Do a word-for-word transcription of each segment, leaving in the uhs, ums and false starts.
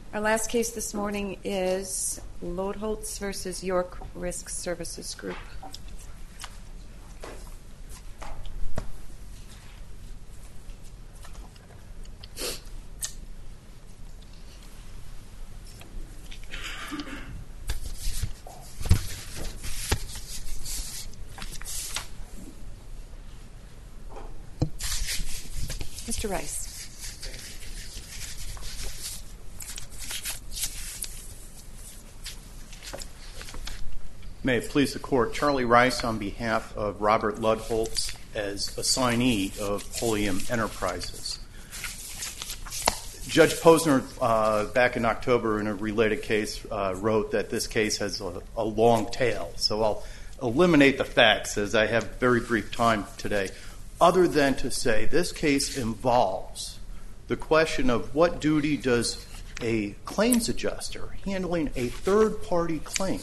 Our last case this morning is Lodholtz versus York Risk Services Group. Mister Rice. May it please the Court, Charlie Rice on behalf of Robert Lodholtz as assignee of Pulliam Enterprises. Judge Posner, uh, back in October in a related case, uh, wrote that this case has a, a long tail. So I'll eliminate the facts as I have very brief time today, other than to say this case involves the question of what duty does a claims adjuster handling a third-party claim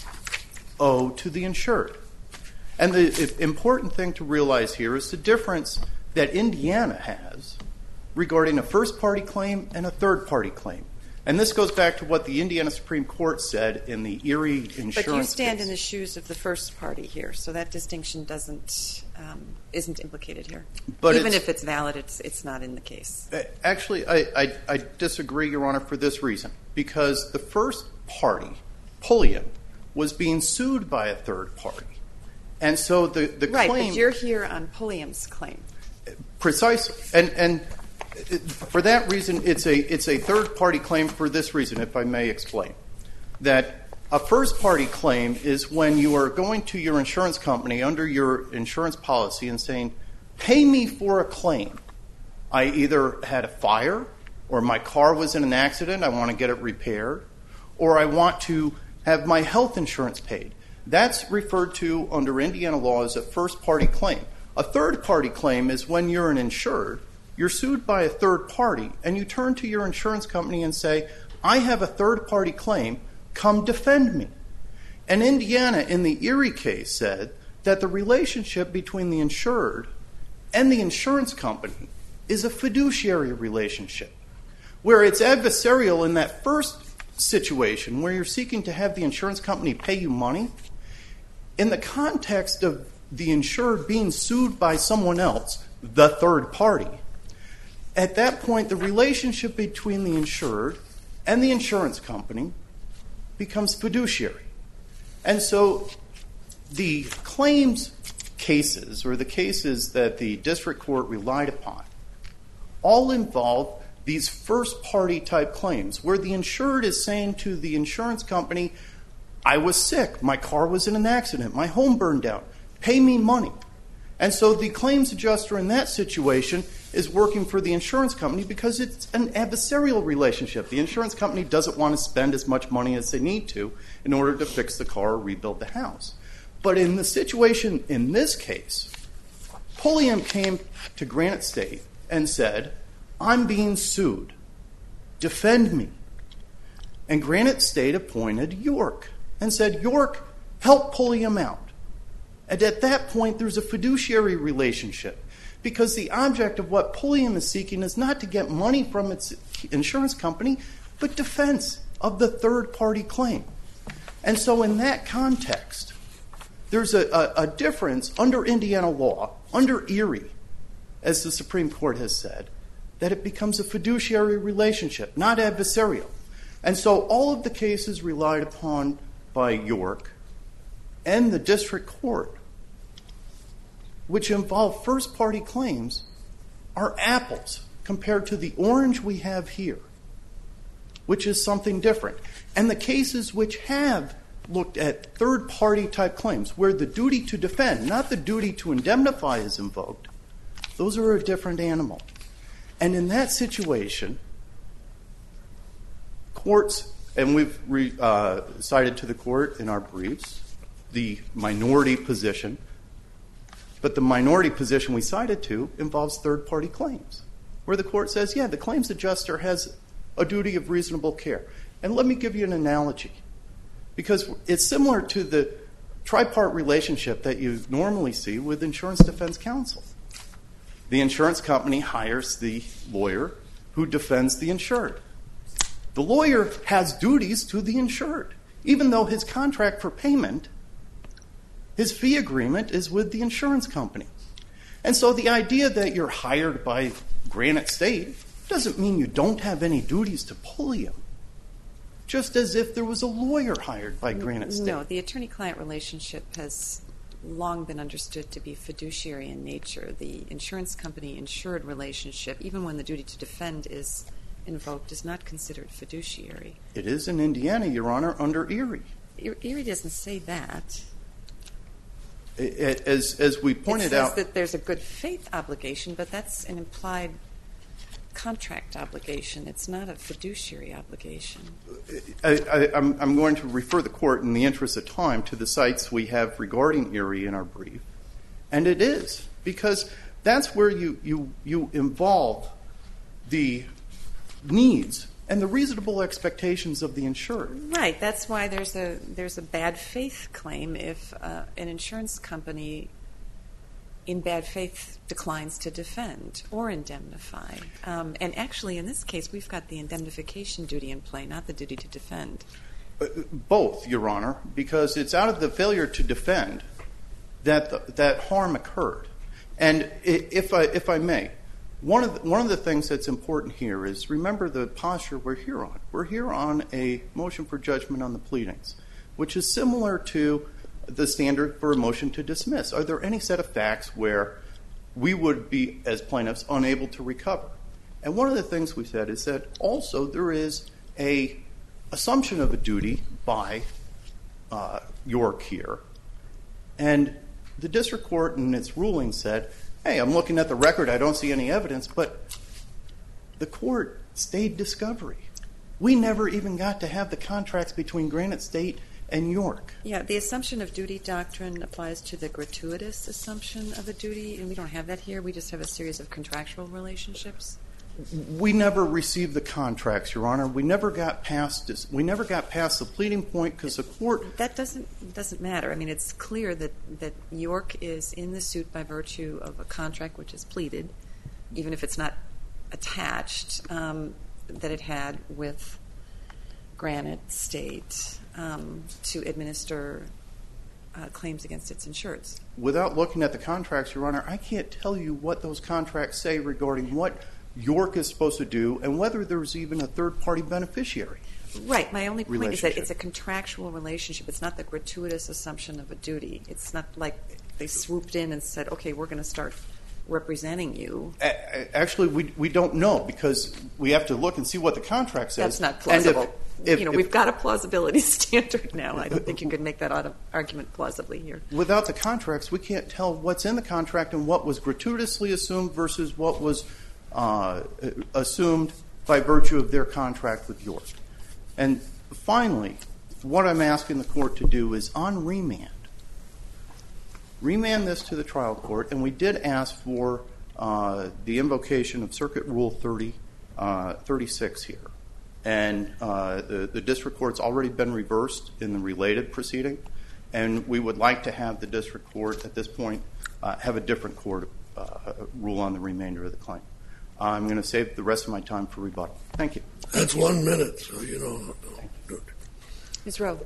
owe to the insured. And the important thing to realize here is the difference that Indiana has regarding a first-party claim and a third-party claim. And this goes back to what the Indiana Supreme Court said in the Erie insurance case. But you stand in the shoes of the first party here, so that distinction doesn't um, isn't implicated here. But even if it's valid, it's it's not in the case. Actually, I, I, I disagree, Your Honor, for this reason. Because the first party, Pulliam, was being sued by a third party. And so the, the right, claim... Right, but you're here on Pulliam's claim. Precisely. And and for that reason, it's a it's a third-party claim for this reason, if I may explain. That a first-party claim is when you are going to your insurance company under your insurance policy and saying, pay me for a claim. I either had a fire, or my car was in an accident, I want to get it repaired, or I want to have my health insurance paid. That's referred to under Indiana law as a first-party claim. A third-party claim is when you're an insured, you're sued by a third party, and you turn to your insurance company and say, I have a third-party claim, come defend me. And Indiana, in the Erie case, said that the relationship between the insured and the insurance company is a fiduciary relationship, where it's adversarial in that first situation where you're seeking to have the insurance company pay you money. In the context of the insured being sued by someone else, the third party, at that point the relationship between the insured and the insurance company becomes fiduciary. And so the claims cases, or the cases that the district court relied upon, all involve these first-party type claims where the insured is saying to the insurance company, I was sick, my car was in an accident, my home burned down, pay me money. And so the claims adjuster in that situation is working for the insurance company because it's an adversarial relationship. The insurance company doesn't want to spend as much money as they need to in order to fix the car or rebuild the house. But in the situation in this case, Pulliam came to Granite State and said, I'm being sued. Defend me. And Granite State appointed York and said, York, help Pulliam out. And at that point, there's a fiduciary relationship because the object of what Pulliam is seeking is not to get money from its insurance company, but defense of the third-party claim. And so in that context, there's a, a, a difference under Indiana law, under Erie, as the Supreme Court has said, that it becomes a fiduciary relationship, not adversarial. And so all of the cases relied upon by York and the district court, which involve first-party claims, are apples compared to the orange we have here, which is something different. And the cases which have looked at third-party type claims, where the duty to defend, not the duty to indemnify, is invoked, those are a different animal. And in that situation, courts, and we've re, uh, cited to the court in our briefs, the minority position, but the minority position we cited to involves third-party claims, where the court says, yeah, the claims adjuster has a duty of reasonable care. And let me give you an analogy, because it's similar to the tripart relationship that you normally see with insurance defense counsel. The insurance company hires the lawyer who defends the insured. The lawyer has duties to the insured, even though his contract for payment, his fee agreement, is with the insurance company. And so the idea that you're hired by Granite State doesn't mean you don't have any duties to Pulliam, just as if there was a lawyer hired by Granite State. No, the attorney-client relationship has long been understood to be fiduciary in nature. The insurance company-insured relationship, even when the duty to defend is invoked, is not considered fiduciary. It is in Indiana, Your Honor, under Erie. Erie doesn't say that. It, as, as we pointed it says out, that there's a good faith obligation, but that's an implied contract obligation. It's not a fiduciary obligation. I, I, I'm, I'm going to refer the Court, in the interest of time, to the cites we have regarding Erie in our brief. And it is, because that's where you, you, you involve the needs and the reasonable expectations of the insured. Right. That's why there's a there's a bad faith claim if uh, an insurance company in bad faith declines to defend or indemnify. Um, and actually, in this case, we've got the indemnification duty in play, not the duty to defend. Both, Your Honor, because it's out of the failure to defend that the, that harm occurred. And if I if I may, one of the, one of the things that's important here is remember the posture we're here on. We're here on a motion for judgment on the pleadings, which is similar to the standard for a motion to dismiss. Are there any set of facts where we would be, as plaintiffs, unable to recover? And one of the things we said is that also there is a assumption of a duty by uh, York here. And the district court in its ruling said, hey, I'm looking at the record, I don't see any evidence, but the court stayed discovery. We never even got to have the contracts between Granite State and York. Yeah, the assumption of duty doctrine applies to the gratuitous assumption of a duty, and we don't have that here. We just have a series of contractual relationships. We never received the contracts, Your Honor. We never got past this. We never got past the pleading point because the court. That doesn't doesn't matter. I mean, it's clear that that York is in the suit by virtue of a contract which is pleaded, even if it's not attached, um, that it had with Granite State um, to administer uh, claims against its insureds. Without looking at the contracts, Your Honor, I can't tell you what those contracts say regarding what York is supposed to do and whether there's even a third-party beneficiary. Right. My only point is that it's a contractual relationship. It's not the gratuitous assumption of a duty. It's not like they swooped in and said, okay, we're going to start representing you. Actually, we we don't know because we have to look and see what the contract says. That's not plausible. And if, if, you know, if, we've got a plausibility standard now. I don't think you could make that argument plausibly here. Without the contracts, we can't tell what's in the contract and what was gratuitously assumed versus what was uh, assumed by virtue of their contract with York. And finally, what I'm asking the court to do is on remand, remand this to the trial court, and we did ask for uh, the invocation of Circuit Rule thirty, uh, thirty-six here. And uh, the, the district court's already been reversed in the related proceeding, and we would like to have the district court at this point uh, have a different court uh, rule on the remainder of the claim. I'm going to save the rest of my time for rebuttal. Thank you. That's one minute, so you don't do it. Miz Rowe.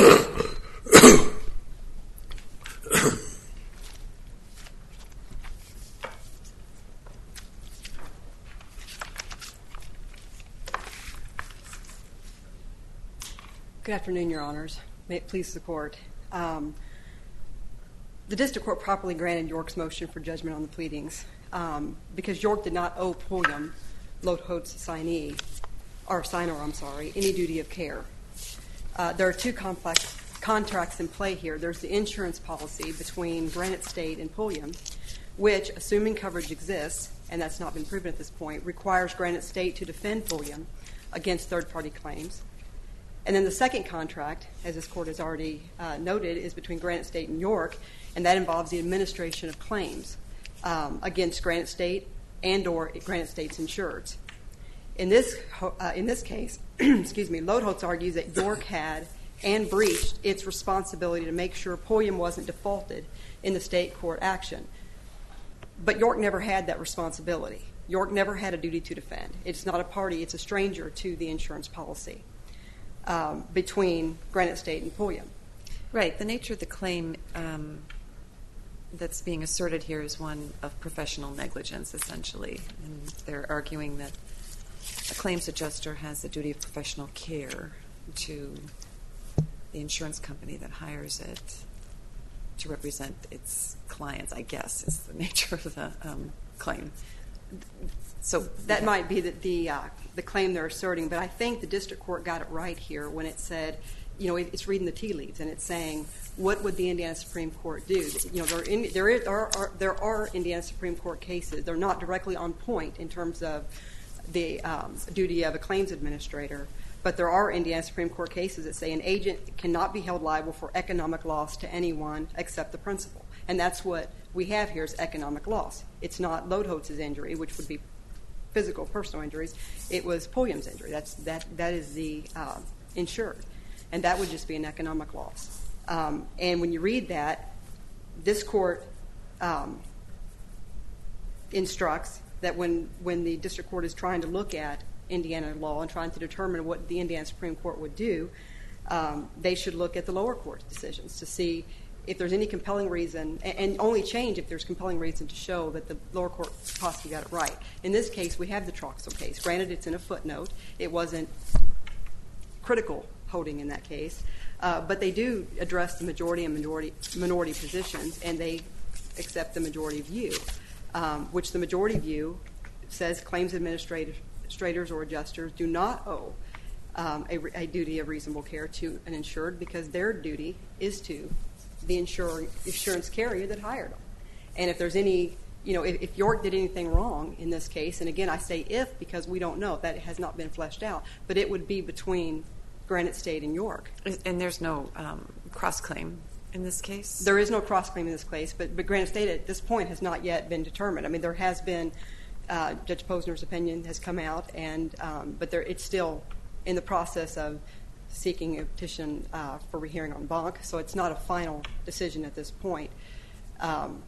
Good afternoon, Your Honors. May it please the Court. Um, the district court properly granted York's motion for judgment on the pleadings um, because York did not owe Pulliam, Lotho's signee, or signer, I'm sorry, any duty of care. Uh, there are two complex contracts in play here. There's the insurance policy between Granite State and Pulliam, which, assuming coverage exists, and that's not been proven at this point, requires Granite State to defend Pulliam against third-party claims. And then the second contract, as this Court has already uh, noted, is between Granite State and York, and that involves the administration of claims um, against Granite State and or Granite State's insureds. In this uh, in this case, excuse me, Lotho's argues that York had and breached its responsibility to make sure Pulliam wasn't defaulted in the state court action. But York never had that responsibility. York never had a duty to defend. It's not a party. It's a stranger to the insurance policy um, between Granite State and Pulliam. Right. The nature of the claim um, that's being asserted here is one of professional negligence, essentially. And they're arguing that a claims adjuster has a duty of professional care to the insurance company that hires it to represent its clients, I guess, is the nature of the um, claim. So that yeah. might be the the, uh, the claim they're asserting, but I think the district court got it right here when it said, you know, it, it's reading the tea leaves and it's saying, what would the Indiana Supreme Court do? You know, there, in, there, is, are, are, there are Indiana Supreme Court cases. They're not directly on point in terms of the um, duty of a claims administrator, but there are Indiana Supreme Court cases that say an agent cannot be held liable for economic loss to anyone except the principal. And that's what we have here is economic loss. It's not Lodholtz's injury, which would be physical, personal injuries. It was Pulliam's injury. That's, that, that is the uh, insured. And that would just be an economic loss. Um, and when you read that, this court um, instructs that when, when the district court is trying to look at Indiana law and trying to determine what the Indiana Supreme Court would do, um, they should look at the lower court decisions to see if there's any compelling reason, and, and only change if there's compelling reason to show that the lower court possibly got it right. In this case, we have the Troxel case. Granted, it's in a footnote. It wasn't critical holding in that case, uh, but they do address the majority and minority, minority positions, and they accept the majority view, um, which the majority view says claims administrators or adjusters do not owe um, a, a duty of reasonable care to an insured because their duty is to the insur- insurance carrier that hired them. And if there's any, you know, if, if York did anything wrong in this case, and again I say if because we don't know, that has not been fleshed out, but it would be between Granite State and York. And there's no um, cross-claim in this case? There is no cross-claim in this case, but, but Granite State at this point has not yet been determined. I mean, there has been, uh, Judge Posner's opinion has come out, and um, but there, it's still in the process of seeking a petition uh, for rehearing en banc, so it's not a final decision at this point. Um,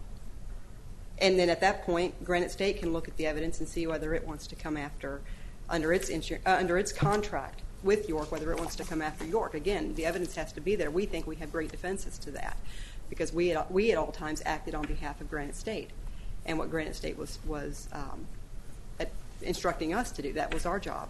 and then at that point, Granite State can look at the evidence and see whether it wants to come after, under its insur- uh, under its contract with York, whether it wants to come after York. Again, the evidence has to be there. We think we have great defenses to that because we at, we at all times acted on behalf of Granite State, and what Granite State was was um, at instructing us to do. That was our job.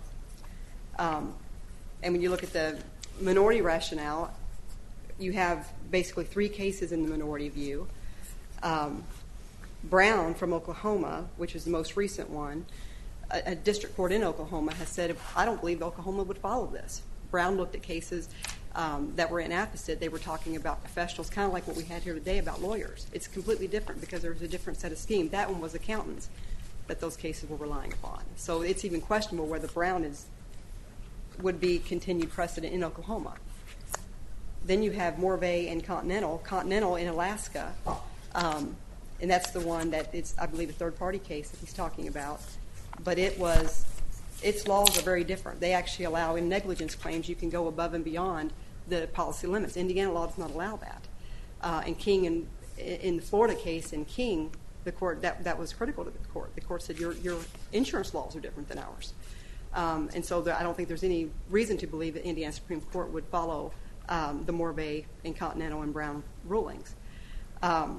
Um, and when you look at the minority rationale, you have basically three cases in the minority view. Um, Brown from Oklahoma, which is the most recent one, a, a district court in Oklahoma has said, I don't believe Oklahoma would follow this. Brown looked at cases um, that were in apposite. They were talking about professionals, kind of like what we had here today about lawyers. It's completely different because there's a different set of schemes. That one was accountants that those cases were relying upon. So it's even questionable whether Brown is would be continued precedent in Oklahoma. Then you have Morvay and Continental. Continental in Alaska, um, and that's the one that it's, I believe, a third-party case that he's talking about. But it was, its laws are very different. They actually allow, in negligence claims, you can go above and beyond the policy limits. Indiana law does not allow that. Uh, and King, in, in the Florida case, in King, the court that that was critical to the court. The court said your your insurance laws are different than ours. Um, and so there, I don't think there's any reason to believe that Indiana Supreme Court would follow um, the Morvay and Continental and Brown rulings. Um,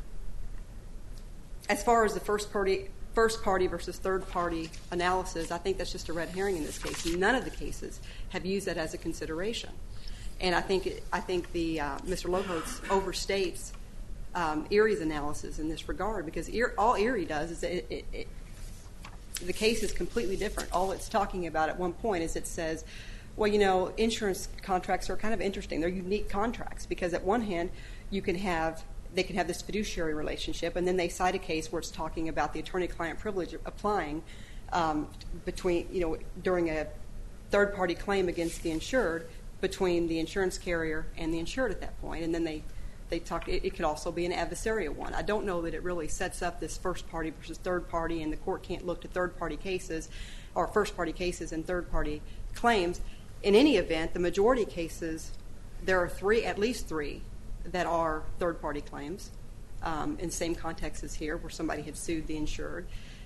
as far as the first party, first party versus third party analysis, I think that's just a red herring in this case. None of the cases have used that as a consideration, and I think it, I think the uh, Mister Lodholtz overstates um, Erie's analysis in this regard because Erie, all Erie does is it, it, it the case is completely different. All it's talking about at one point is it says, well, you know, insurance contracts are kind of interesting. They're unique contracts because at one hand you can have, they can have this fiduciary relationship, and then they cite a case where it's talking about the attorney-client privilege applying um, between, you know, during a third-party claim against the insured between the insurance carrier and the insured at that point. And then they They talk. It, it could also be an adversarial one. I don't know that it really sets up this first party versus third party, and the court can't look to third party cases or first party cases and third party claims. In any event, the majority cases, there are three, at least three, that are third party claims um, in the same context as here, where somebody had sued the insured.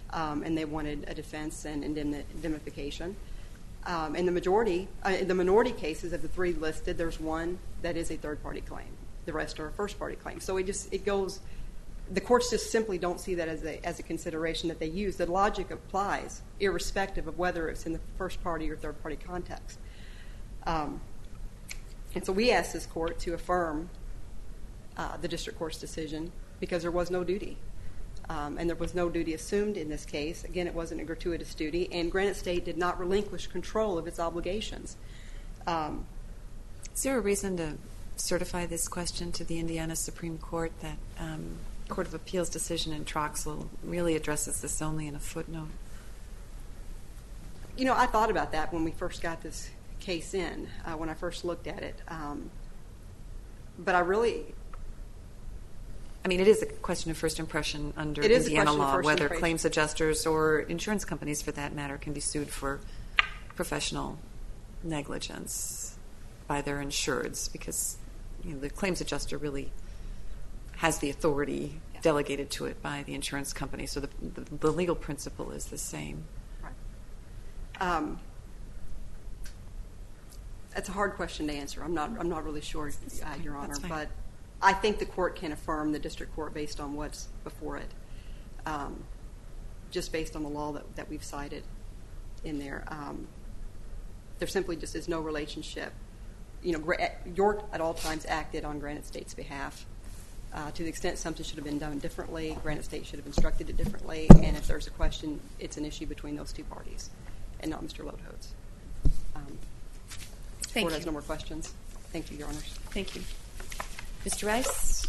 um, and they wanted a defense and indemni- indemnification. Um, in the majority, uh, in the minority cases of the three listed, there's one that is a third-party claim. The rest are a first-party claim. So it just it goes. The courts just simply don't see that as a as a consideration that they use. The logic applies irrespective of whether it's in the first-party or third-party context. Um, and so we asked this court to affirm uh, the district court's decision because there was no duty. Um, and there was no duty assumed in this case. Again, it wasn't a gratuitous duty, and Granite State did not relinquish control of its obligations. Um, Is there a reason to certify this question to the Indiana Supreme Court? That um, Court of Appeals decision in Troxel really addresses this only in a footnote. You know, I thought about that when we first got this case in, uh, when I first looked at it. Um, but I really... I mean, it is a question of first impression under It is a Indiana question of law, first whether impression. claims adjusters or insurance companies, for that matter, can be sued for professional negligence by their insureds, because you know, the claims adjuster really has the authority Yeah. delegated to it by the insurance company. So the, the, the legal principle is the same. Right. Um, that's a hard question to answer. I'm not. I'm not really sure, uh, Your Honor. That's fine. But I think the court can affirm the district court based on what's before it, um, just based on the law that, that we've cited in there. Um, there simply just is no relationship. You know, Gra- York at all times acted on Granite State's behalf. Uh, to the extent something should have been done differently, Granite State should have instructed it differently, and if there's a question, it's an issue between those two parties and not Mister Lodhodes. Um, the Thank court you. has no more questions. Thank you, Your Honors. Thank you. Mister Rice?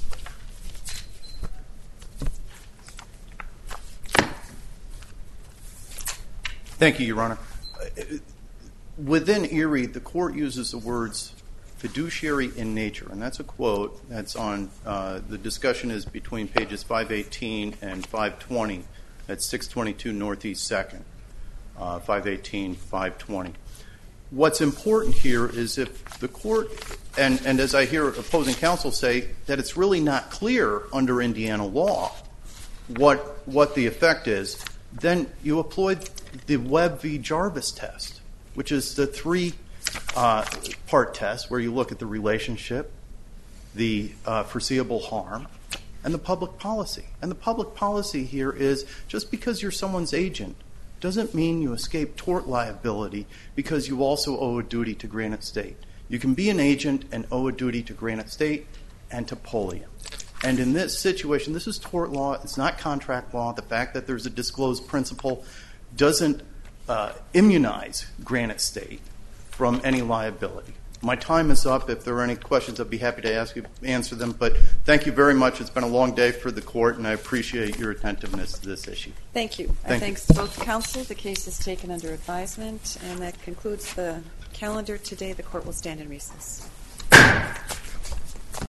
Thank you, Your Honor. Within Erie, the court uses the words fiduciary in nature, and that's a quote that's on, uh, the discussion is between pages five eighteen and five twenty at six twenty-two Northeast second, uh, five eighteen, five twenty. What's important here is if the court, and, and as I hear opposing counsel say, that it's really not clear under Indiana law what what the effect is, then you employ the Webb v. Jarvis test, which is the three-part uh, test where you look at the relationship, the uh, foreseeable harm, and the public policy. And the public policy here is just because you're someone's agent doesn't mean you escape tort liability because you also owe a duty to Granite State. You can be an agent and owe a duty to Granite State and to Polium. And in this situation, this is tort law. It's not contract law. The fact that there's a disclosed principle doesn't uh, immunize Granite State from any liability. My time is up. If there are any questions, I'd be happy to ask you, answer them. But thank you very much. It's been a long day for the court, and I appreciate your attentiveness to this issue. Thank you. Thank Thanks you. to both counsel. The case is taken under advisement, and that concludes the calendar today. The court will stand in recess.